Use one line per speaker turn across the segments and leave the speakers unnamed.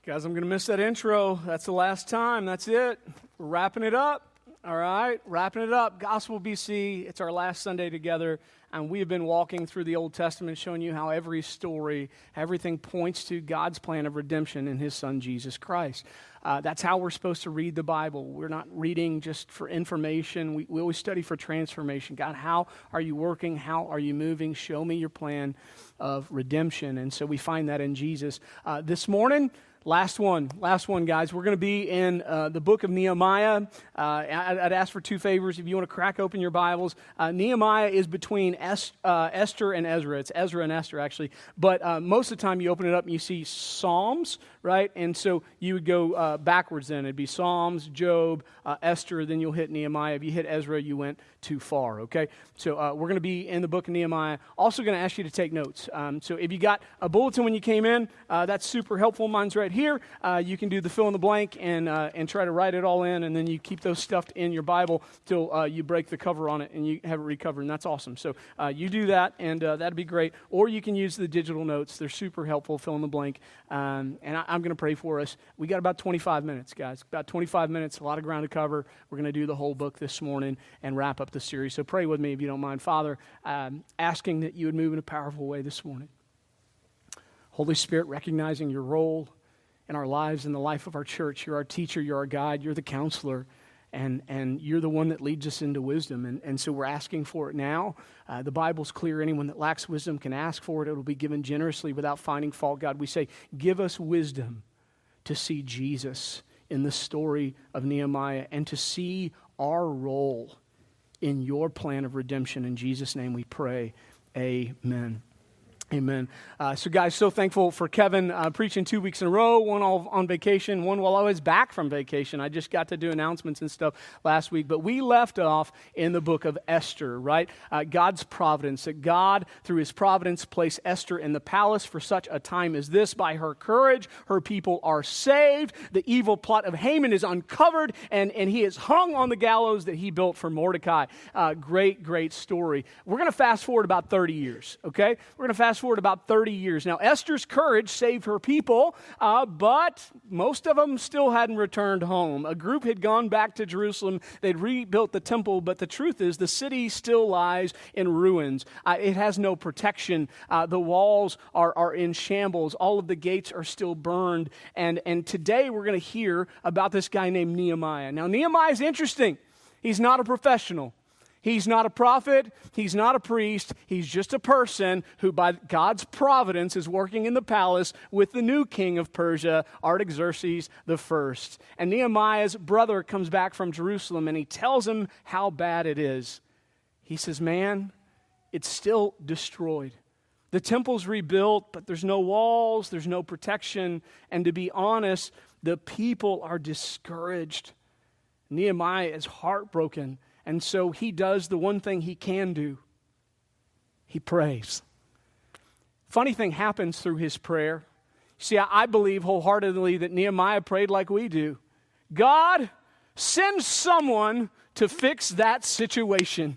Guys, I'm going to miss that intro. That's the last time. That's it. We're wrapping it up. All right, wrapping it up. Gospel BC, it's our last Sunday together, and we have been walking through the Old Testament, showing you how every story, everything points to God's plan of redemption in His Son, Jesus Christ. That's how we're supposed to read the Bible. We're not reading just for information. We always study for transformation. God, how are you working? How are you moving? Show me your plan of redemption. And so we find that in Jesus. This morning, Last one, guys. We're going to be in the book of Nehemiah. I'd ask for two favors. If you want to crack open your Bibles, Nehemiah is between Esther and Ezra. It's Ezra and Esther, actually. But most of the time, you open it up and you see Psalms, right? And so you would go backwards then. It'd be Psalms, Job, Esther, then you'll hit Nehemiah. If you hit Ezra, you went too far, okay? So we're going to be in the book of Nehemiah. Also going to ask you to take notes. So if you got a bulletin when you came in, that's super helpful. Mine's right here. You can do the fill in the blank and try to write it all in, and then you keep those stuffed in your Bible till you break the cover on it and you have it recovered, and that's awesome. So you do that, and that'd be great. Or you can use the digital notes. They're super helpful, fill in the blank. And I'm going to pray for us. We got about 25 minutes, guys. About 25 minutes, a lot of ground to cover. We're going to do the whole book this morning and wrap up the series. So pray with me if you don't mind. Father, asking that you would move in a powerful way this morning. Holy Spirit, recognizing your role in our lives, in the life of our church. You're our teacher, you're our guide, you're the counselor, and you're the one that leads us into wisdom. And so we're asking for it now. The Bible's clear. Anyone that lacks wisdom can ask for it. It will be given generously without finding fault. God, we say, give us wisdom to see Jesus in the story of Nehemiah and to see our role in your plan of redemption. In Jesus' name we pray. Amen. Amen. So guys, so thankful for Kevin preaching 2 weeks in a row, one all on vacation, one while I was back from vacation. I just got to do announcements and stuff last week. But we left off in the book of Esther, right? God's providence, that God, through His providence, placed Esther in the palace for such a time as this. By her courage, her people are saved. The evil plot of Haman is uncovered, and he is hung on the gallows that he built for Mordecai. Great story. We're going to fast forward about 30 years, okay? We're going to fast forward about 30 years. Now, Esther's courage saved her people, but most of them still hadn't returned home. A group had gone back to Jerusalem. They'd rebuilt the temple, but the truth is the city still lies in ruins. It has no protection. The walls are in shambles. All of the gates are still burned. And today we're going to hear about this guy named Nehemiah. Now, Nehemiah is interesting. He's not a professional. He's not a prophet. He's not a priest. He's just a person who, by God's providence, is working in the palace with the new king of Persia, Artaxerxes I. And Nehemiah's brother comes back from Jerusalem, and he tells him how bad it is. He says, man, it's still destroyed. The temple's rebuilt, but there's no walls, there's no protection. And to be honest, the people are discouraged. Nehemiah is heartbroken. And so he does the one thing he can do. He prays. Funny thing happens through his prayer. See, I believe wholeheartedly that Nehemiah prayed like we do. God, send someone to fix that situation.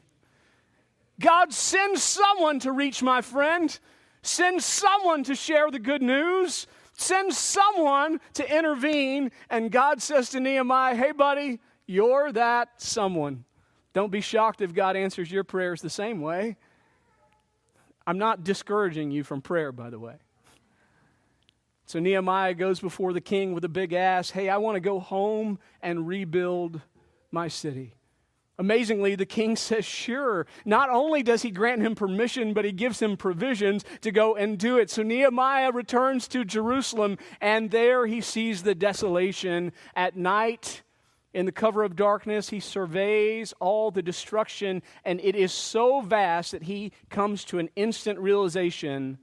God, send someone to reach my friend. Send someone to share the good news. Send someone to intervene. And God says to Nehemiah, hey, buddy, you're that someone. Don't be shocked if God answers your prayers the same way. I'm not discouraging you from prayer, by the way. So Nehemiah goes before the king with a big ask. Hey, I want to go home and rebuild my city. Amazingly, the king says, sure. Not only does he grant him permission, but he gives him provisions to go and do it. So Nehemiah returns to Jerusalem, and there he sees the desolation. At night, in the cover of darkness, he surveys all the destruction, and it is so vast that he comes to an instant realization: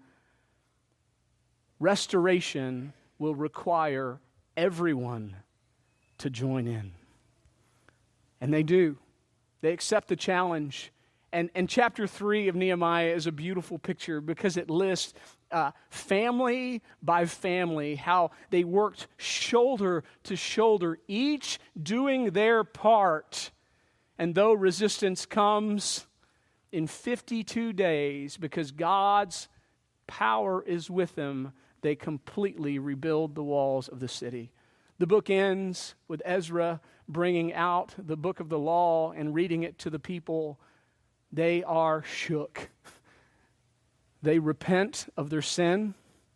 restoration will require everyone to join in. And they do. They accept the challenge. And chapter 3 of Nehemiah is a beautiful picture because it lists family by family, how they worked shoulder to shoulder, each doing their part. And though resistance comes in 52 days, because God's power is with them, they completely rebuild the walls of the city. The book ends with Ezra bringing out the book of the law and reading it to the people. They are shook. They repent of their sin,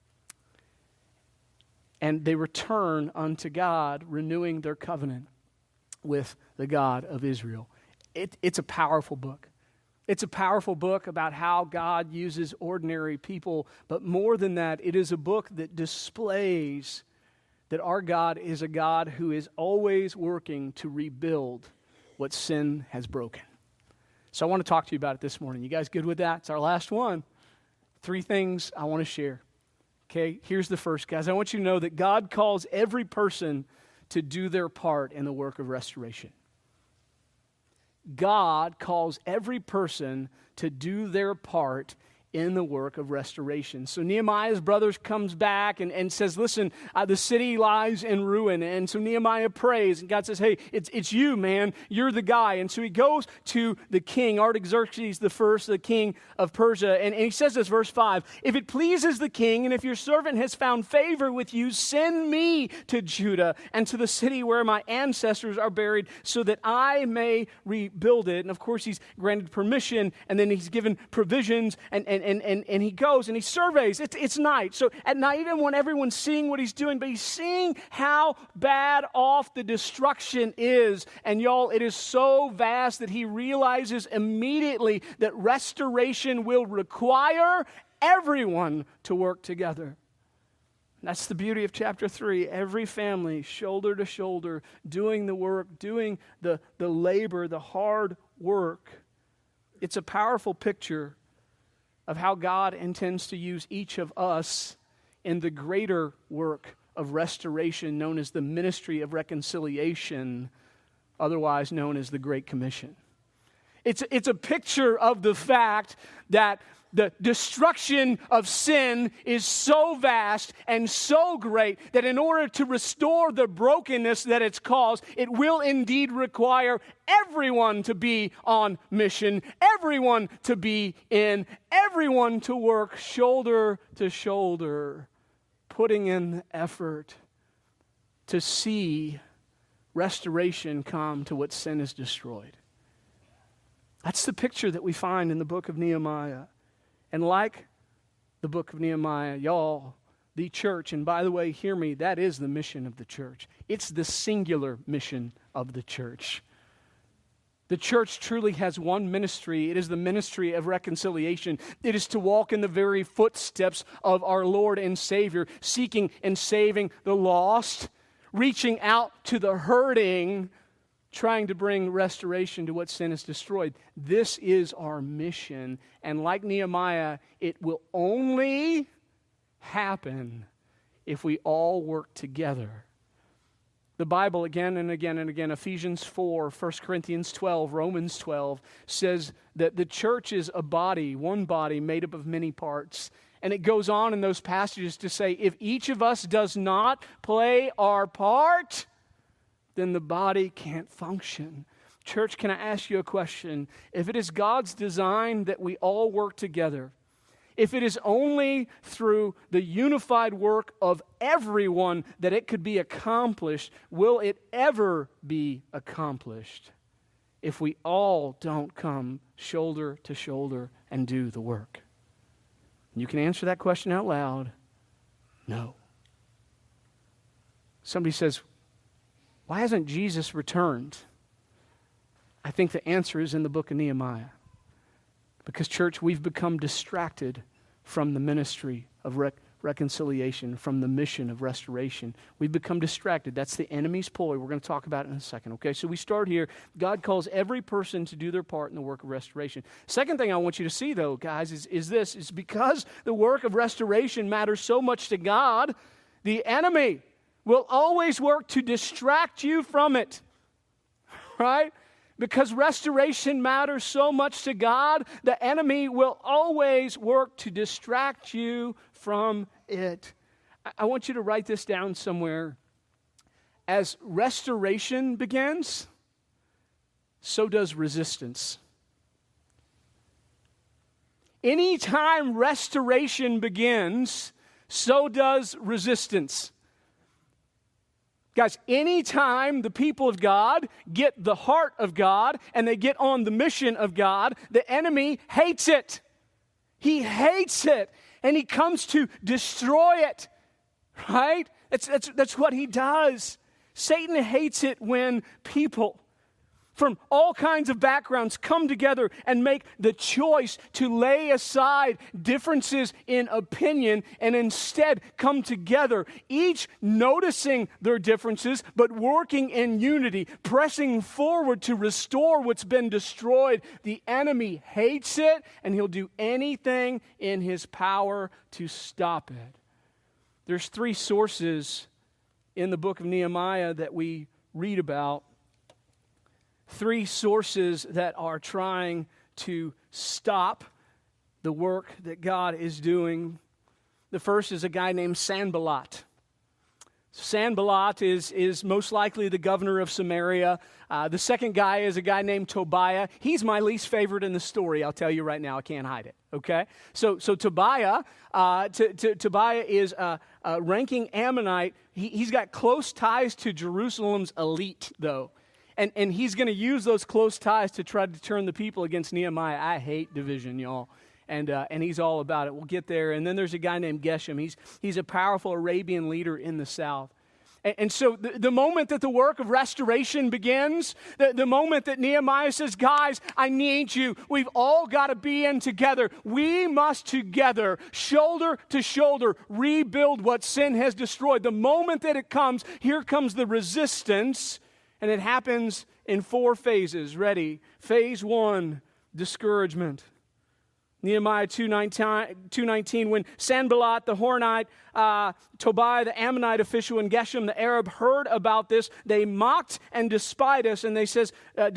and they return unto God, renewing their covenant with the God of Israel. It's a powerful book. It's a powerful book about how God uses ordinary people, but more than that, it is a book that displays that our God is a God who is always working to rebuild what sin has broken. So I want to talk to you about it this morning. You guys good with that? It's our last one. 3 things I want to share. Okay, here's the first, guys. I want you to know that God calls every person to do their part in the work of restoration. God calls every person to do their part in the work of restoration. So Nehemiah's brothers comes back and says, listen, the city lies in ruin. And so Nehemiah prays, and God says, hey, it's you, man. You're the guy. And so he goes to the king, Artaxerxes I, the king of Persia, and he says this, verse 5, if it pleases the king, and if your servant has found favor with you, send me to Judah and to the city where my ancestors are buried, so that I may rebuild it. And of course, he's granted permission, and then he's given provisions, and he goes and he surveys. It's night. So at night, he doesn't want everyone seeing what he's doing, but he's seeing how bad off the destruction is. And y'all, it is so vast that he realizes immediately that restoration will require everyone to work together. That's the beauty of chapter 3. Every family, shoulder to shoulder, doing the work, doing the labor, the hard work. It's a powerful picture of how God intends to use each of us in the greater work of restoration known as the ministry of reconciliation, otherwise known as the Great Commission. It's a picture of the fact that the destruction of sin is so vast and so great that in order to restore the brokenness that it's caused, it will indeed require everyone to be on mission, everyone to be in, everyone to work shoulder to shoulder, putting in the effort to see restoration come to what sin has destroyed. That's the picture that we find in the book of Nehemiah. And like the book of Nehemiah, y'all, the church, and by the way, hear me, that is the mission of the church. It's the singular mission of the church. The church truly has one ministry. It is the ministry of reconciliation. It is to walk in the very footsteps of our Lord and Savior, seeking and saving the lost, reaching out to the hurting, trying to bring restoration to what sin has destroyed. This is our mission. And like Nehemiah, it will only happen if we all work together. The Bible again and again and again, Ephesians 4, 1 Corinthians 12, Romans 12, says that the church is a body, one body made up of many parts. And it goes on in those passages to say, if each of us does not play our part, then the body can't function. Church, can I ask you a question? If it is God's design that we all work together, if it is only through the unified work of everyone that it could be accomplished, will it ever be accomplished if we all don't come shoulder to shoulder and do the work? You can answer that question out loud. No. Somebody says, why hasn't Jesus returned? I think the answer is in the book of Nehemiah. Because, church, we've become distracted from the ministry of reconciliation, from the mission of restoration. We've become distracted. That's the enemy's ploy. We're going to talk about it in a second, okay? So we start here. God calls every person to do their part in the work of restoration. Second thing I want you to see, though, guys, is this. Is because the work of restoration matters so much to God, the enemy will always work to distract you from it, right? Because restoration matters so much to God, the enemy will always work to distract you from it. I want you to write this down somewhere. As restoration begins, so does resistance. Anytime restoration begins, so does resistance. Guys, anytime the people of God get the heart of God and they get on the mission of God, the enemy hates it. He hates it, and he comes to destroy it, right? That's what he does. Satan hates it when people from all kinds of backgrounds come together and make the choice to lay aside differences in opinion and instead come together, each noticing their differences but working in unity, pressing forward to restore what's been destroyed. The enemy hates it, and he'll do anything in his power to stop it. There's 3 sources in the book of Nehemiah that we read about. 3 sources that are trying to stop the work that God is doing. The first is a guy named Sanballat. Sanballat is most likely the governor of Samaria. The second guy is a guy named Tobiah. He's my least favorite in the story, I'll tell you right now. I can't hide it, okay? So Tobiah, Tobiah is a ranking Ammonite. He's got close ties to Jerusalem's elite, though. And he's going to use those close ties to try to turn the people against Nehemiah. I hate division, y'all. And he's all about it. We'll get there. And then there's a guy named Geshem. He's a powerful Arabian leader in the south. And so the moment that the work of restoration begins, the moment that Nehemiah says, guys, I need you. We've all got to be in together. We must together, shoulder to shoulder, rebuild what sin has destroyed. The moment that it comes, here comes the resistance. And it happens in 4 phases. Ready? Phase 1, discouragement. Nehemiah 2:19, when Sanballat the Horonite, Tobiah the Ammonite official, and Geshem the Arab heard about this, they mocked and despised us, and they said,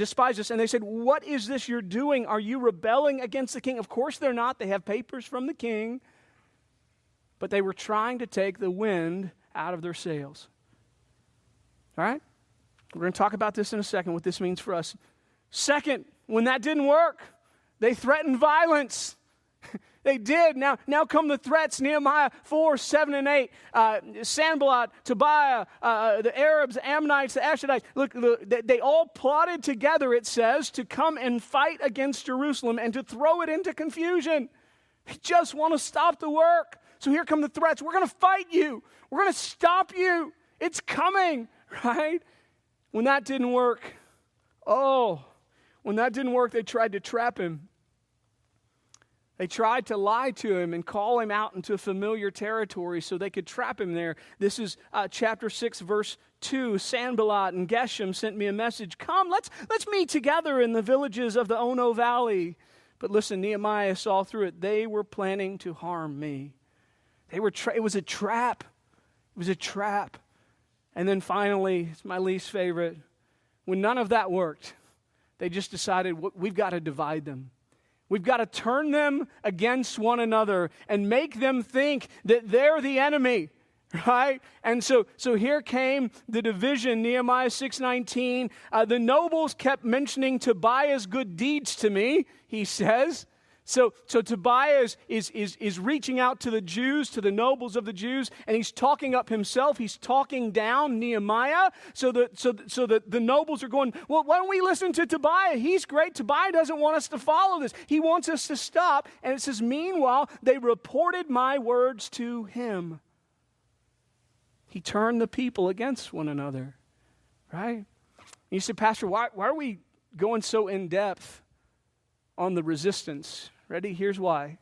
"What is this you're doing? Are you rebelling against the king?" Of course they're not. They have papers from the king. But they were trying to take the wind out of their sails. All right? We're going to talk about this in a second, what this means for us. Second, when that didn't work, they threatened violence. They did. Now come the threats. Nehemiah 4, 7, and 8. Sanballat, Tobiah, the Arabs, the Ammonites, the Ashdodites. Look, they all plotted together, it says, to come and fight against Jerusalem and to throw it into confusion. They just want to stop the work. So here come the threats. We're going to fight you. We're going to stop you. It's coming, right? When that didn't work, they tried to trap him. They tried to lie to him and call him out into familiar territory so they could trap him there. This is chapter 6, verse 2. Sanballat and Geshem sent me a message. Come, let's meet together in the villages of the Ono Valley. But listen, Nehemiah saw through it. They were planning to harm me. It was a trap. It was a trap. And then finally, it's my least favorite, when none of that worked, they just decided we've got to divide them. We've got to turn them against one another and make them think that they're the enemy, right? And so here came the division, Nehemiah 6:19. The nobles kept mentioning Tobiah's good deeds to me, he says. So Tobiah is reaching out to the Jews, to the nobles of the Jews, and he's talking up himself. He's talking down Nehemiah. So the nobles are going, well, why don't we listen to Tobiah? He's great. Tobiah doesn't want us to follow this. He wants us to stop. And it says, meanwhile, they reported my words to him. He turned the people against one another, right? And you say, Pastor, why are we going so in depth on the resistance? Ready? Here's why.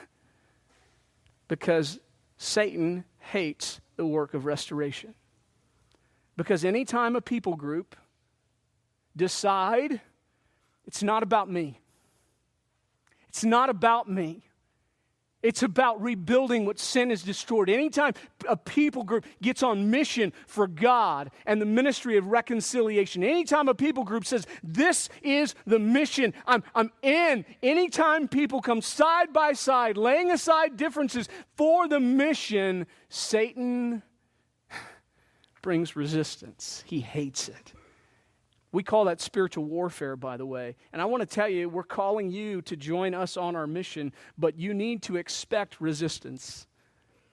Because Satan hates the work of restoration. Because anytime a people group decide it's not about me, it's not about me, it's about rebuilding what sin has destroyed. Anytime a people group gets on mission for God and the ministry of reconciliation, anytime a people group says, this is the mission, I'm in. Anytime people come side by side, laying aside differences for the mission, Satan brings resistance. He hates it. We call that spiritual warfare, by the way. And I want to tell you, we're calling you to join us on our mission, but you need to expect resistance.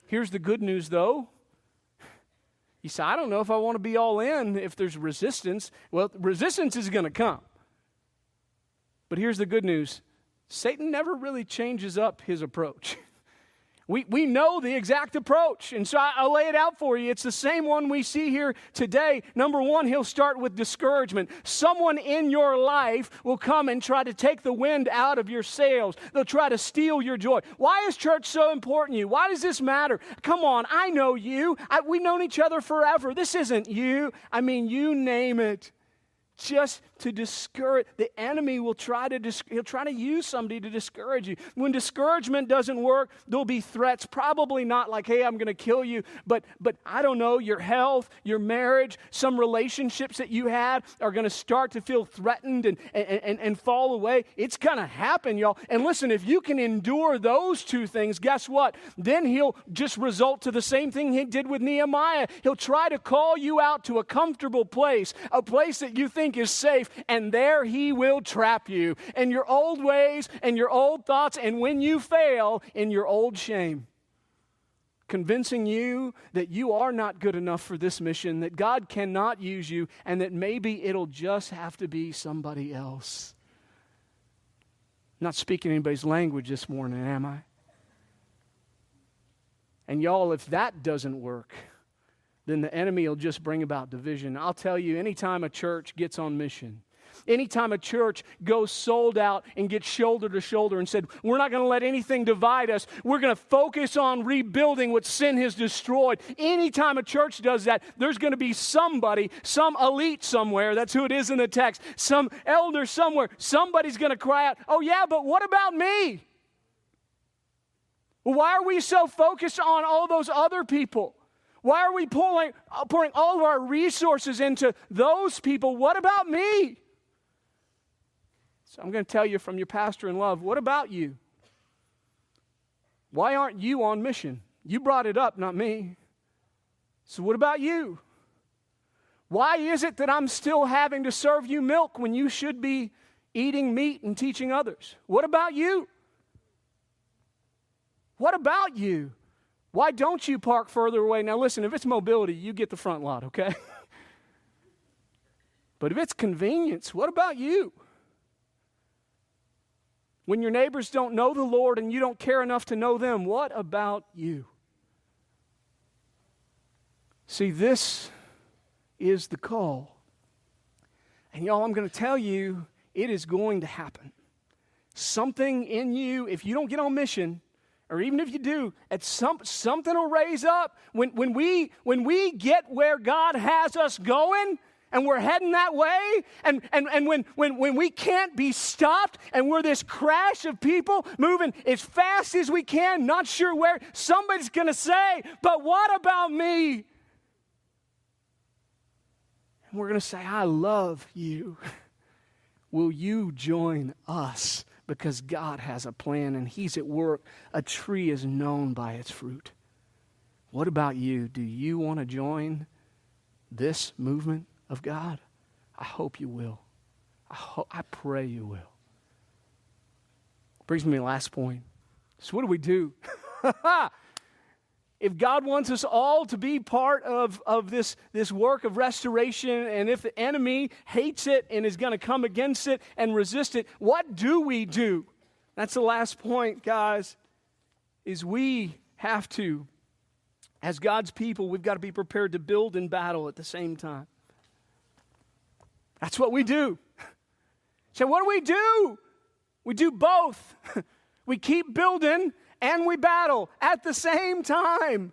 Here's the good news, though. You say, I don't know if I want to be all in if there's resistance. Well, resistance is going to come. But here's the good news. Satan never really changes up his approach. We know the exact approach, and so I'll lay it out for you. It's the same one we see here today. Number one, he'll start with discouragement. Someone in your life will come and try to take the wind out of your sails. They'll try to steal your joy. Why is church so important to you? Why does this matter? Come on, I know you. We've known each other forever. This isn't you. I mean, you name it. Just to discourage. The enemy will he'll try to use somebody to discourage you. When discouragement doesn't work, there'll be threats. Probably not like, hey, I'm going to kill you. But I don't know, your health, your marriage, some relationships that you had are going to start to feel threatened and fall away. It's going to happen, y'all. And listen, if you can endure those two things, guess what? Then he'll just result to the same thing he did with Nehemiah. He'll try to call you out to a comfortable place, a place that you think is safe, and there he will trap you in your old ways and your old thoughts, and when you fail, in your old shame, convincing you that you are not good enough for this mission, that God cannot use you, and that maybe it'll just have to be somebody else. I'm not speaking anybody's language this morning, am I? And y'all, if that doesn't work, then the enemy will just bring about division. I'll tell you, anytime a church gets on mission, anytime a church goes sold out and gets shoulder to shoulder and said, we're not going to let anything divide us. We're going to focus on rebuilding what sin has destroyed. Anytime a church does that, there's going to be somebody, some elite somewhere, that's who it is in the text, some elder somewhere, somebody's going to cry out, oh yeah, but what about me? Well, why are we so focused on all those other people? Why are we pouring all of our resources into those people? What about me? So I'm going to tell you from your pastor in love, what about you? Why aren't you on mission? You brought it up, not me. So what about you? Why is it that I'm still having to serve you milk when you should be eating meat and teaching others? What about you? What about you? Why don't you park further away? Now listen, if it's mobility, you get the front lot, okay? But if it's convenience, what about you? When your neighbors don't know the Lord and you don't care enough to know them, what about you? See, this is the call. And y'all, I'm going to tell you, it is going to happen. Something in you, if you don't get on mission, or even if you do, something will raise up. When we get where God has us going, and we're heading that way, and when we can't be stopped, and we're this crash of people moving as fast as we can, not sure where, somebody's going to say, but what about me? And we're going to say, I love you. Will you join us? Because God has a plan and He's at work. A tree is known by its fruit. What about you? Do you want to join this movement of God? I hope you will. I pray you will. Brings me to the last point. So what do we do? If God wants us all to be part of this work of restoration, and if the enemy hates it and is going to come against it and resist it, what do we do? That's the last point, guys, is we have to, as God's people, we've got to be prepared to build and battle at the same time. That's what we do. So what do? We do both. We keep building and we battle at the same time.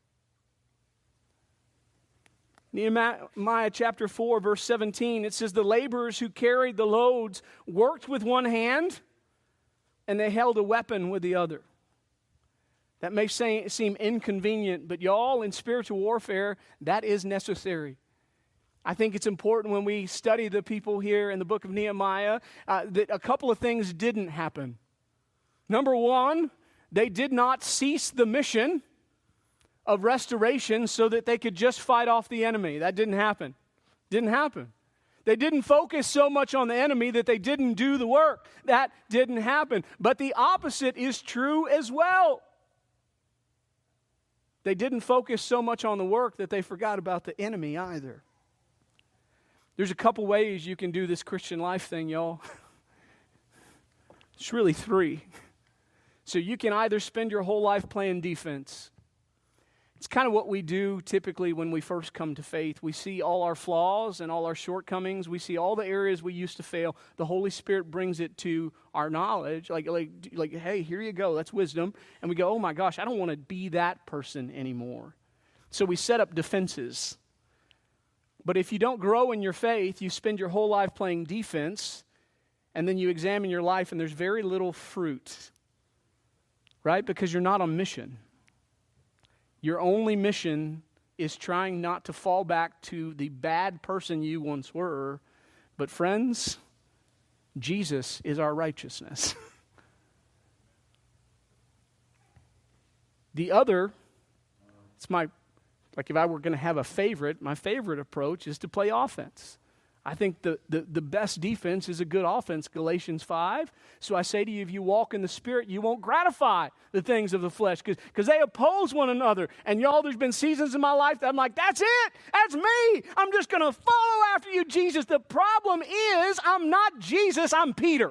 Nehemiah chapter 4, verse 17, it says, the laborers who carried the loads worked with one hand, and they held a weapon with the other. That may seem inconvenient, but y'all, in spiritual warfare, that is necessary. I think it's important when we study the people here in the book of Nehemiah that a couple of things didn't happen. Number one, they did not cease the mission of restoration so that they could just fight off the enemy. That didn't happen. Didn't happen. They didn't focus so much on the enemy that they didn't do the work. That didn't happen. But the opposite is true as well. They didn't focus so much on the work that they forgot about the enemy either. There's a couple ways you can do this Christian life thing, y'all. It's really three. So you can either spend your whole life playing defense. It's kind of what we do typically when we first come to faith. We see all our flaws and all our shortcomings. We see all the areas we used to fail. The Holy Spirit brings it to our knowledge. Like, hey, here you go. That's wisdom. And we go, oh my gosh, I don't want to be that person anymore. So we set up defenses. But if you don't grow in your faith, you spend your whole life playing defense, and then you examine your life and there's very little fruit, right? Because you're not on mission. Your only mission is trying not to fall back to the bad person you once were. But friends, Jesus is our righteousness. The other, like if I were going to have a favorite, my favorite approach is to play offense. I think the best defense is a good offense, Galatians 5. So I say to you, if you walk in the Spirit, you won't gratify the things of the flesh because they oppose one another. And y'all, there's been seasons in my life that I'm like, that's it. That's me. I'm just going to follow after you, Jesus. The problem is I'm not Jesus. I'm Peter.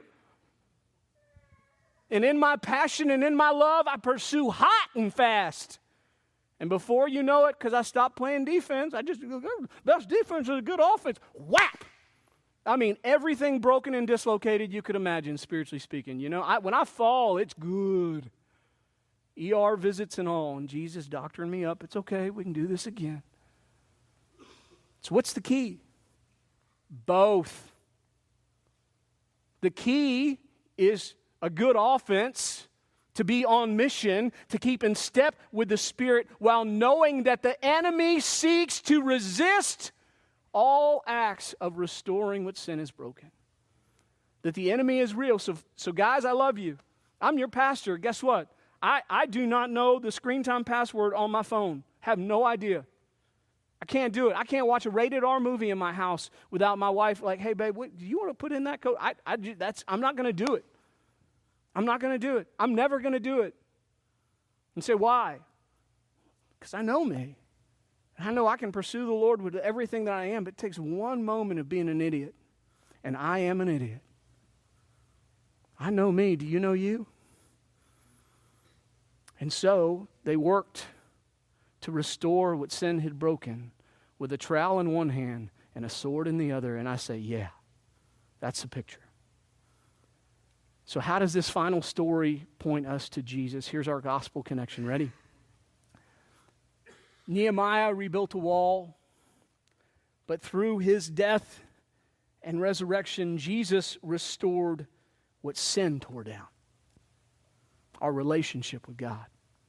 And in my passion and in my love, I pursue hot and fast. And before you know it, because I stopped playing defense, best defense is a good offense. Whap! I mean, everything broken and dislocated you could imagine, spiritually speaking. You know, when I fall, it's good. ER visits and all, and Jesus doctoring me up. It's okay, we can do this again. So what's the key? Both. The key is a good offense, to be on mission, to keep in step with the Spirit while knowing that the enemy seeks to resist all acts of restoring what sin has broken. That the enemy is real. So guys, I love you. I'm your pastor. Guess what? I do not know the screen time password on my phone. Have no idea. I can't do it. I can't watch a rated R movie in my house without my wife like, hey, babe, do you want to put in that code? I'm not going to do it. I'm not going to do it. I'm never going to do it. And say, why? Because I know me. And I know I can pursue the Lord with everything that I am, but it takes one moment of being an idiot. And I am an idiot. I know me. Do you know you? And so they worked to restore what sin had broken with a trowel in one hand and a sword in the other. And I say, yeah, that's the picture. So how does this final story point us to Jesus? Here's our gospel connection. Ready? Nehemiah rebuilt a wall, but through his death and resurrection, Jesus restored what sin tore down. Our relationship with God.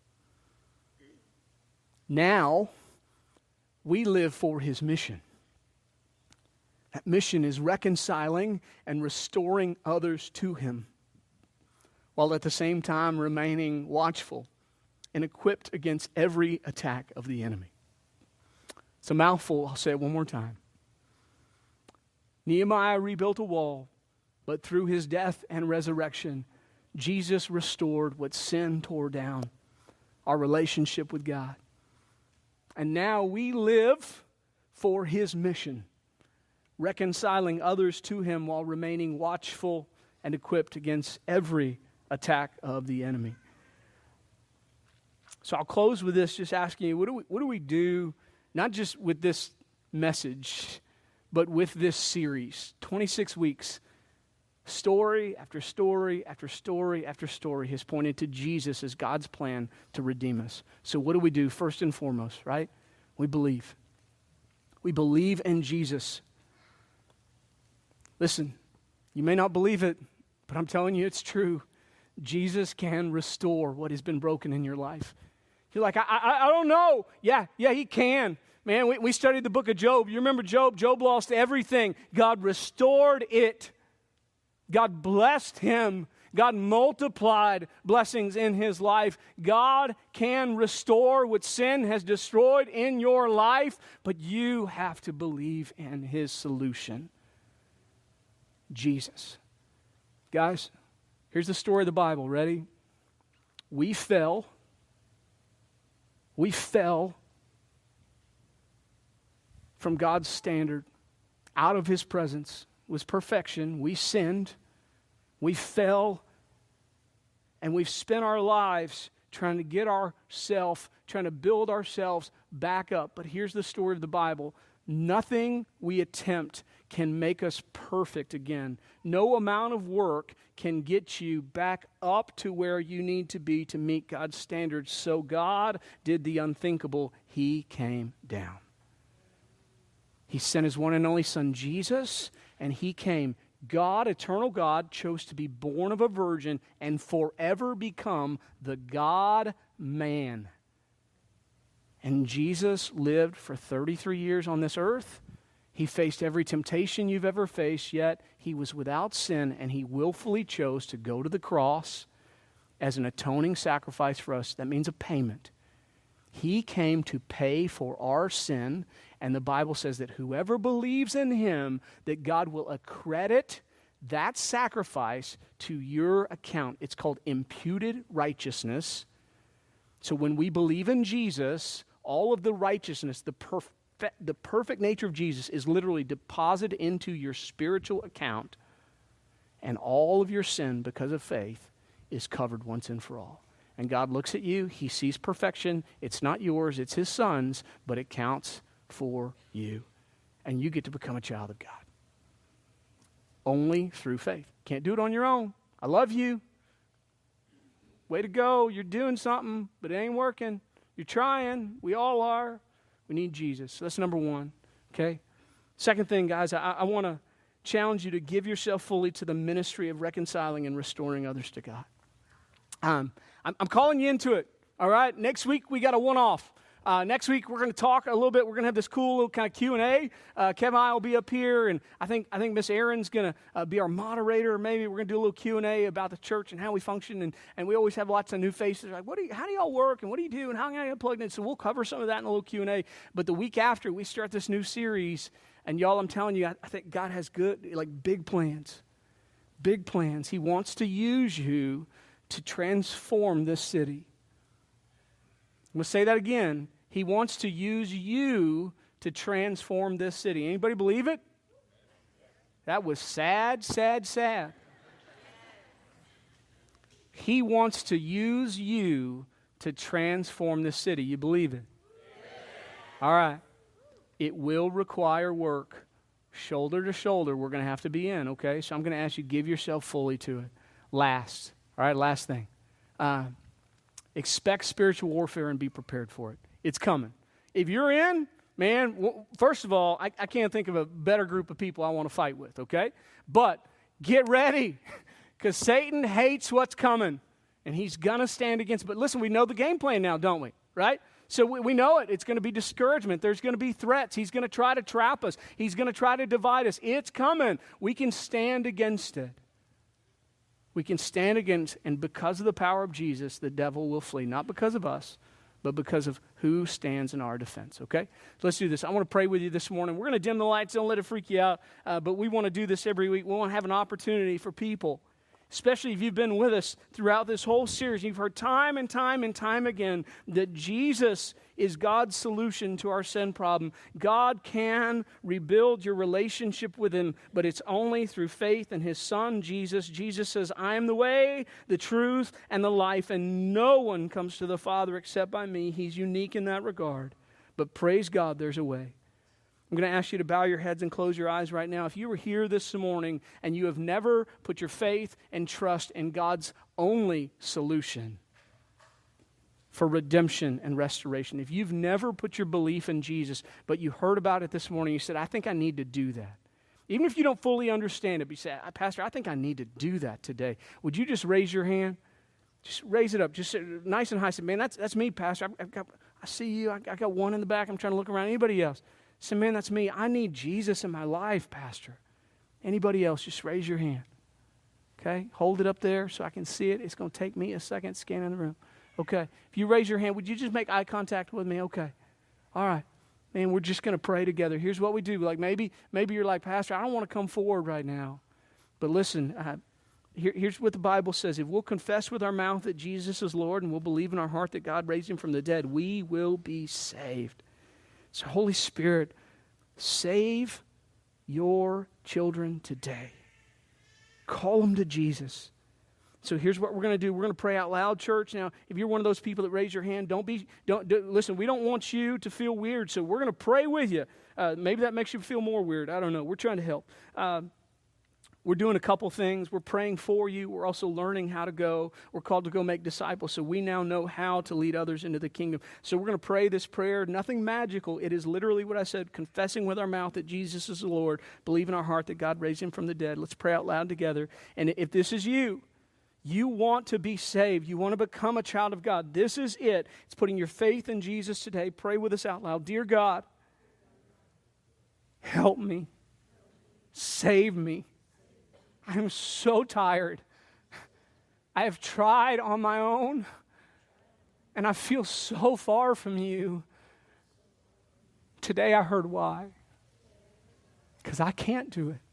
Now, we live for his mission. That mission is reconciling and restoring others to him, while at the same time remaining watchful and equipped against every attack of the enemy. It's a mouthful. I'll say it one more time. Nehemiah rebuilt a wall, but through his death and resurrection, Jesus restored what sin tore down, our relationship with God. And now we live for his mission, reconciling others to him while remaining watchful and equipped against every attack of the enemy. So I'll close with this, just asking you, what do we do, not just with this message, but with this series, 26 weeks, story after story after story after story has pointed to Jesus as God's plan to redeem us. So what do we do first and foremost, right? We believe. We believe in Jesus. Listen, you may not believe it, but I'm telling you it's true. Jesus can restore what has been broken in your life. You're like, I don't know. Yeah, he can. Man, we studied the book of Job. You remember Job? Job lost everything. God restored it. God blessed him. God multiplied blessings in his life. God can restore what sin has destroyed in your life, but you have to believe in his solution. Jesus. Guys, here's the story of the Bible. Ready? We fell. We fell from God's standard, out of his presence, was perfection. We sinned. We fell. And we've spent our lives trying to get ourselves, trying to build ourselves back up. But here's the story of the Bible. Nothing we attempt can make us perfect again. No amount of work can get you back up to where you need to be to meet God's standards. So God did the unthinkable. He came down. He sent his one and only Son, Jesus, and he came. God, eternal God, chose to be born of a virgin and forever become the God-man. And Jesus lived for 33 years on this earth. He faced every temptation you've ever faced, yet he was without sin, and he willfully chose to go to the cross as an atoning sacrifice for us. That means a payment. He came to pay for our sin, and the Bible says that whoever believes in him, that God will accredit that sacrifice to your account. It's called imputed righteousness. So when we believe in Jesus, all of the righteousness, the perfect nature of Jesus is literally deposited into your spiritual account, and all of your sin, because of faith, is covered once and for all. And God looks at you, he sees perfection. It's not yours, it's his Son's, but it counts for you. And you get to become a child of God. Only through faith. Can't do it on your own. I love you. Way to go. You're doing something, but it ain't working. You're trying. We all are. We need Jesus. So that's number one. Okay? Second thing, guys, I want to challenge you to give yourself fully to the ministry of reconciling and restoring others to God. I'm calling you into it, all right? Next week, we got a one-off. Next week, we're going to talk a little bit. We're going to have this cool little kind of Q&A. Kevin and I will be up here, and I think Miss Erin's going to be our moderator. Maybe we're going to do a little Q&A about the church and how we function, and we always have lots of new faces. Like, how do y'all work, and what do you do, and how can I get plugged in? So we'll cover some of that in a little Q&A. But the week after, we start this new series, and y'all, I'm telling you, I think God has good, like big plans. Big plans. He wants to use you to transform this city. I'm going to say that again. He wants to use you to transform this city. Anybody believe it? That was sad, sad, sad. He wants to use you to transform this city. You believe it? All right. It will require work. Shoulder to shoulder, we're going to have to be in, okay? So I'm going to ask you to give yourself fully to it. Last thing. Expect spiritual warfare and be prepared for it. It's coming. If you're in, man, first of all, I can't think of a better group of people I want to fight with, okay? But get ready, because Satan hates what's coming, and he's going to stand against it. But listen, we know the game plan now, don't we? Right? So we know it. It's going to be discouragement. There's going to be threats. He's going to try to trap us. He's going to try to divide us. It's coming. We can stand against it. We can stand against, and because of the power of Jesus, the devil will flee. Not because of us, but because of who stands in our defense, okay? So let's do this. I want to pray with you this morning. We're going to dim the lights. Don't let it freak you out. But we want to do this every week. We want to have an opportunity for people, especially if you've been with us throughout this whole series. You've heard time and time and time again that Jesus is God's solution to our sin problem. God can rebuild your relationship with him, but it's only through faith in his Son, Jesus. Jesus says, I am the way, the truth, and the life, and no one comes to the Father except by me. He's unique in that regard. But praise God, there's a way. I'm going to ask you to bow your heads and close your eyes right now. If you were here this morning and you have never put your faith and trust in God's only solution for redemption and restoration, if you've never put your belief in Jesus, but you heard about it this morning, you said, I think I need to do that. Even if you don't fully understand it, but you say, Pastor, I think I need to do that today. Would you just raise your hand? Just raise it up. Just nice and high. Say, man, that's me, Pastor. I see you. I got one in the back. I'm trying to look around. Anybody else? Say, man, that's me. I need Jesus in my life, Pastor. Anybody else? Just raise your hand. Okay? Hold it up there so I can see it. It's going to take me a second scanning the room. Okay. If you raise your hand, would you just make eye contact with me? Okay. All right. Man, we're just going to pray together. Here's what we do. Like maybe you're like, Pastor, I don't want to come forward right now. But listen, Here's what the Bible says. If we'll confess with our mouth that Jesus is Lord and we'll believe in our heart that God raised him from the dead, we will be saved. So Holy Spirit, save your children today. Call them to Jesus. So here's what we're going to do. We're going to pray out loud, church. Now, if you're one of those people that raise your hand, listen, we don't want you to feel weird, so we're going to pray with you. Maybe that makes you feel more weird. I don't know. We're trying to help. We're doing a couple things. We're praying for you. We're also learning how to go. We're called to go make disciples, so we now know how to lead others into the kingdom. So we're going to pray this prayer. Nothing magical. It is literally what I said, confessing with our mouth that Jesus is the Lord, believe in our heart that God raised him from the dead. Let's pray out loud together. And if this is you want to be saved, you want to become a child of God, this is it. It's putting your faith in Jesus today. Pray with us out loud. Dear God, help me. Save me. I am so tired. I have tried on my own, and I feel so far from you. Today I heard why. Because I can't do it.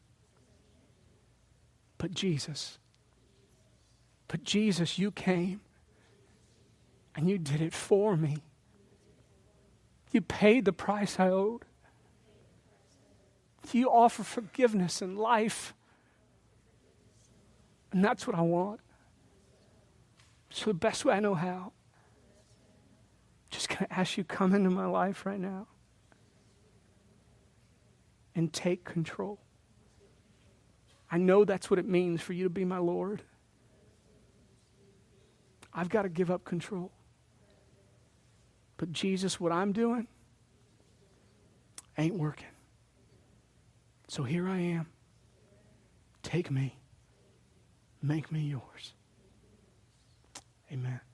But Jesus, you came, and you did it for me. You paid the price I owed. You offer forgiveness and life. And that's what I want. So the best way I know how, just going to ask you, come into my life right now and take control. I know that's what it means for you to be my Lord. I've got to give up control. But Jesus, what I'm doing ain't working. So here I am. Take me. Make me yours. Amen.